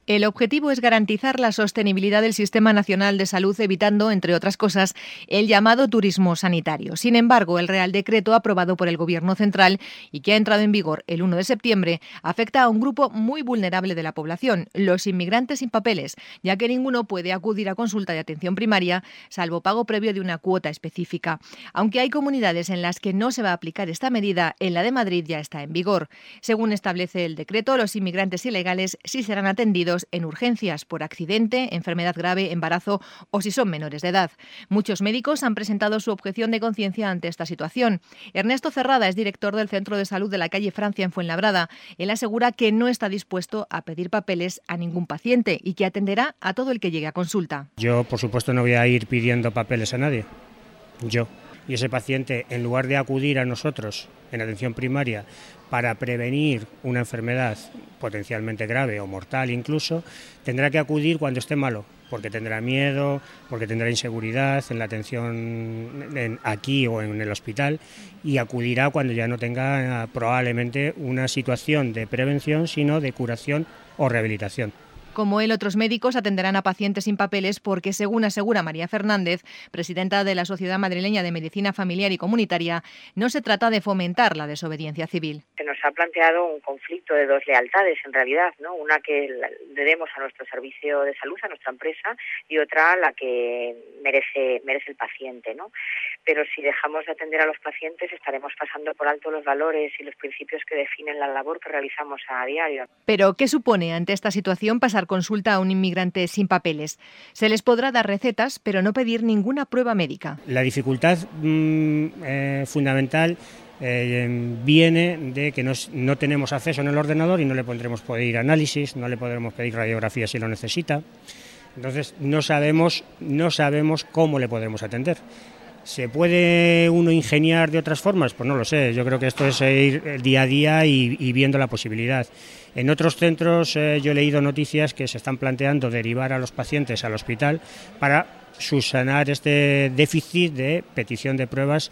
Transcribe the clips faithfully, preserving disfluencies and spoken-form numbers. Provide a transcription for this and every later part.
El objetivo es garantizar la sostenibilidad del Sistema Nacional de Salud, evitando, entre otras cosas, el llamado turismo sanitario. Sin embargo, el Real Decreto aprobado por el Gobierno central y que ha entrado en vigor el uno de septiembre afecta a un grupo muy vulnerable de la población, los inmigrantes sin papeles, ya que ninguno puede acudir a consulta de atención primaria, salvo pago previo de una cuota específica. Aunque hay comunidades en las que no se va a aplicar esta medida, en la de Madrid ya está en vigor. Según establece el decreto, los inmigrantes ilegales sí serán atendidos en urgencias por accidente, enfermedad grave, embarazo o si son menores de edad. Muchos médicos han presentado su objeción de conciencia ante esta situación. Ernesto Cerrada es director del Centro de Salud de la calle Francia en Fuenlabrada. Él asegura que no está dispuesto a pedir papeles a ningún paciente y que atenderá a todo el que llegue a consulta. Yo, por supuesto, no voy a ir pidiendo papeles a nadie. Yo. Y ese paciente, en lugar de acudir a nosotros en atención primaria para prevenir una enfermedad potencialmente grave o mortal incluso, tendrá que acudir cuando esté malo, porque tendrá miedo, porque tendrá inseguridad en la atención en, aquí o en el hospital, y acudirá cuando ya no tenga probablemente una situación de prevención, sino de curación o rehabilitación. Como él, otros médicos atenderán a pacientes sin papeles porque, según asegura María Fernández, presidenta de la Sociedad Madrileña de Medicina Familiar y Comunitaria, no se trata de fomentar la desobediencia civil. Se nos ha planteado un conflicto de dos lealtades, en realidad, ¿no? Una que debemos a nuestro servicio de salud, a nuestra empresa, y otra la que merece, merece el paciente, ¿no? Pero si dejamos de atender a los pacientes, estaremos pasando por alto los valores y los principios que definen la labor que realizamos a diario. Pero, ¿qué supone ante esta situación pasar consulta a un inmigrante sin papeles? Se les podrá dar recetas, pero no pedir ninguna prueba médica. La dificultad mmm, eh, fundamental eh, viene de que nos, no tenemos acceso en el ordenador y no le podremos pedir análisis, no le podremos pedir radiografía si lo necesita. Entonces no sabemos, no sabemos cómo le podremos atender. ¿Se puede uno ingeniar de otras formas? Pues no lo sé, yo creo que esto es ir día a día y, y viendo la posibilidad. En otros centros eh, yo he leído noticias que se están planteando derivar a los pacientes al hospital para subsanar este déficit de petición de pruebas,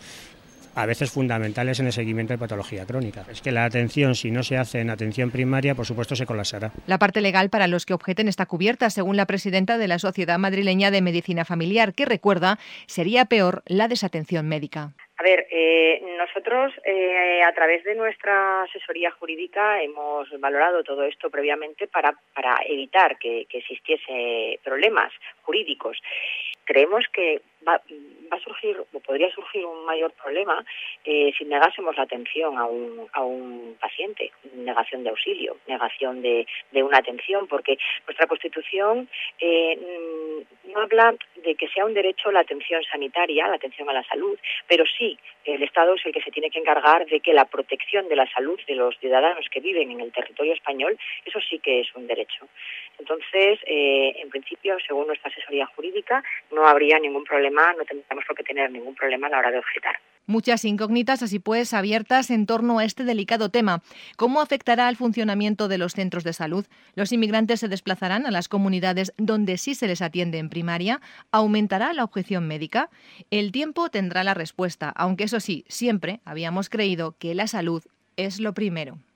a veces fundamentales en el seguimiento de patología crónica. Es que la atención, si no se hace en atención primaria, por supuesto se colapsará. La parte legal para los que objeten está cubierta, según la presidenta de la Sociedad Madrileña de Medicina Familiar, que recuerda sería peor la desatención médica. A ver, eh, nosotros eh, a través de nuestra asesoría jurídica hemos valorado todo esto previamente para, para evitar que, que existiese problemas jurídicos. Creemos que va, va a surgir o podría surgir un mayor problema eh, si negásemos la atención a un, a un paciente, negación de auxilio, negación de, de una atención, porque nuestra Constitución eh, no habla de que sea un derecho la atención sanitaria, la atención a la salud, pero sí el Estado es el que se tiene que encargar de que la protección de la salud de los ciudadanos que viven en el territorio español, eso sí que es un derecho. Entonces, eh, en principio, según nuestra asesoría jurídica, no habría ningún problema, no tendríamos por qué tener ningún problema a la hora de objetar. Muchas incógnitas, así pues, abiertas en torno a este delicado tema. ¿Cómo afectará al funcionamiento de los centros de salud? ¿Los inmigrantes se desplazarán a las comunidades donde sí se les atiende en primaria? ¿Aumentará la objeción médica? El tiempo tendrá la respuesta, aunque eso sí, siempre habíamos creído que la salud es lo primero.